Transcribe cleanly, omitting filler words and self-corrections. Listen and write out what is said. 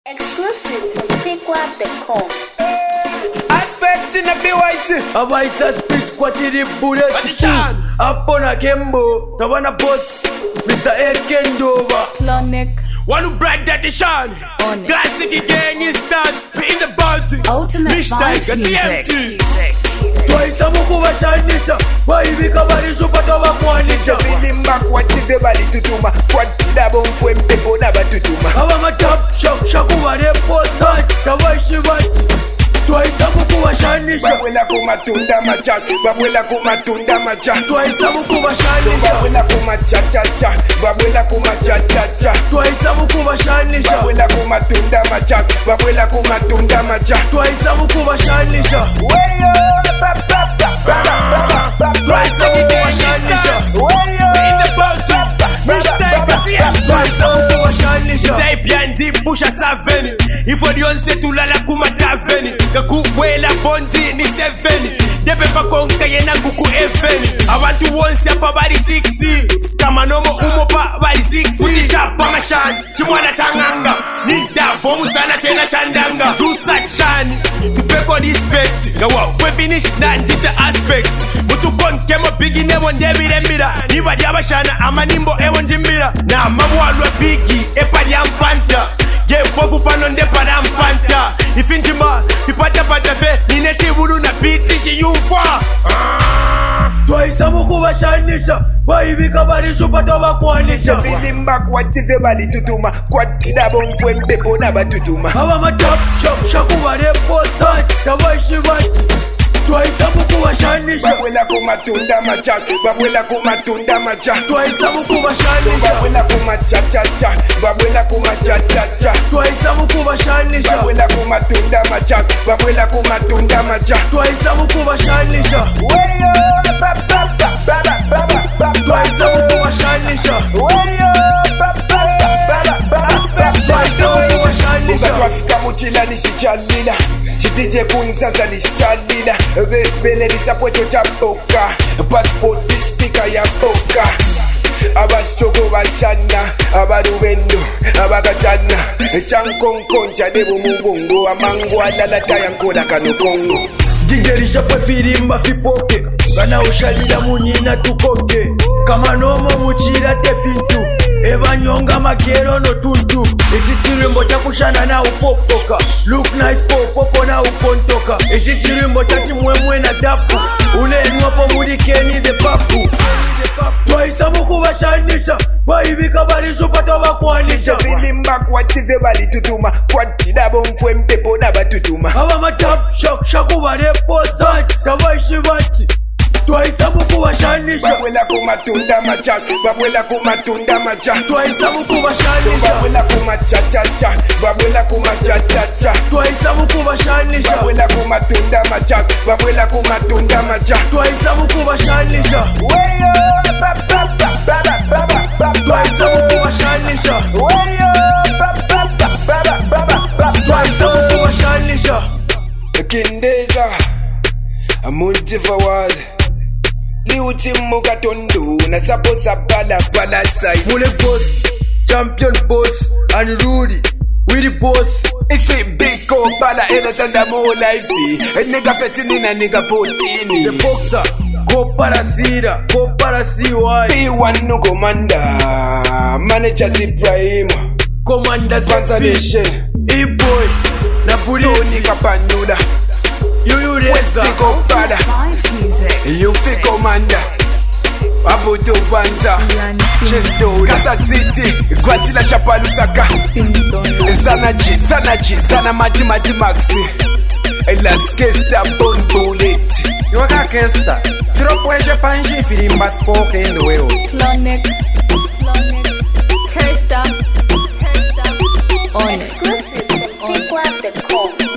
Exclusive from PickWap.com. Aspect in the BYC. Abaisa speech kwatiri bullet. Patishan. Apona Kembo. Tawana boss. Mr. Ekendova. Clonic. One who brag that the Sean. On it. Classic gang is done. We in the Baltic. Ultimate vibes music. Twaisa mukuba shanisha. Waibika barishu pata wakwanisha. Bilimba kwatide bali tutuma. Kwatida bomfwe mpepo na batutuma. Awanga tap shak shakuwa repo sat. Kawaishi wati. Twaisa mukuba shanisha. Babwela kumatunda machaki. Babwela kumatunda machaki. Twaisa mukuba shanisha. Babwela kumachachacha. Babwela kumachachacha. Twaisa mukuba shanisha. Babwela kumatunda machaki. Babwela kumatunda machaki. Twaisa mukuba shanisha. Twaisa mukuba shanisha. In the Baltic. Twaisa mukuba shanisha. Taipiandi pusha saveni. Ifo dionse tulala kumataveni. Gakuwela bondi ni seveni. Depepa konka yena nguku eveni. Abantu wonse apa bari 60. Kama nomo umopa bari 60. Kuti chapa mashani. Chimwana changanga. Nida bomu sana tena chandanga. Tusa chani. Tupeko respect. Gawa we finish na njita aspect. Mutu konke mo bigi nebo ndebire mbira. Niba diabashana ama nimbo ewo njimbira. Na mabualwa bigi epa diampanta. Ye pofu panonde para mpanta. Ifinjima, pipata pata fe. Nine shiburu na biti shiyufwa. Twaisa mukuba shanisha. Waibika barishu pata wakwanisha. Bilimba kwatide bali tutuma. Kwatida bomfwe mpepo na batutuma. Awanga tap shak shakuwa repo sat. Kawaishi wati. Twaisa mukuba shanisha. Babwela kumatunda machaki. Babwela kumatunda machaki. Twaisa mukuba shanisha. Babwela kumachachacha. Babwela kumachachacha. Twaisa mukuba shanisha. Babwela kumatunda machaki. Babwela kumatunda machaki. Twaisa mukuba shanisha. Twaisa mukuba shanisha. Twaisa mukuba shanisha. Twafika muchila nishichalila. Chitije kunzaza nishichalila. Bele nisapwecho chaboka. Passport speaker ya boka. Abashogo bashana. Abarubendo. Abagashana. Chankonkoncha debo mubongo. Amango alalata yankola kanokongo. Digerisha pe firimba fipoke. Gana ushalila munina tukoke. Kama nomo muchira tefintu. Eva nyonga makero no tuntu. Ichi chirimbo cha kushana na upopoka. Look nice popopo na upontoka. Ichi chirimbo cha chimwemwe na dapu. Ule nwapo murikeni the papu. Twaisa mukuba shanisha. Waibika barishu pata wakwanisha. Bilimba kwatide bali tutuma. Kwatida bomfwe mpepo na batutuma. Awanga tap shak shakuwa repo sat. Kawaishi wati. Twaisa mukuba shanisha. Babwela kumatunda machaki. Babwela kumatunda machaki. Twaisa mukuba shanisha. Babwela kumachachacha. Babwela kumachachacha. Twaisa mukuba shanisha. Babwela kumatunda machaki. Babwela kumatunda machaki. Twaisa mukuba shanisha. Twaisa mukuba shanisha. Twaisa mukuba shanisha. Kindeza amunzi forward liuti mukatondo na saposa bala side. Mule boss, champion boss, and Rudy, we the boss. It's a big go bala tanda mo life. A nigga fetting in a nigga 14. The boxer, go para CY. P1 no commander, manager Ibrahim, Commander Conservation, E-boy, na Tony police, Kapanuda, you Reza, Fico Pada, Vibes music. you fit commander. Abudu Banza, Chesto, Casa City, Guatila Chapalusaka, Zana Mati Maxi, Elas Kesta Bon Bullet. Yoga Kesta, troppo e panji filimba spoke in the world. Clonic. Curse them. On it. Exclusive from PickWap.com.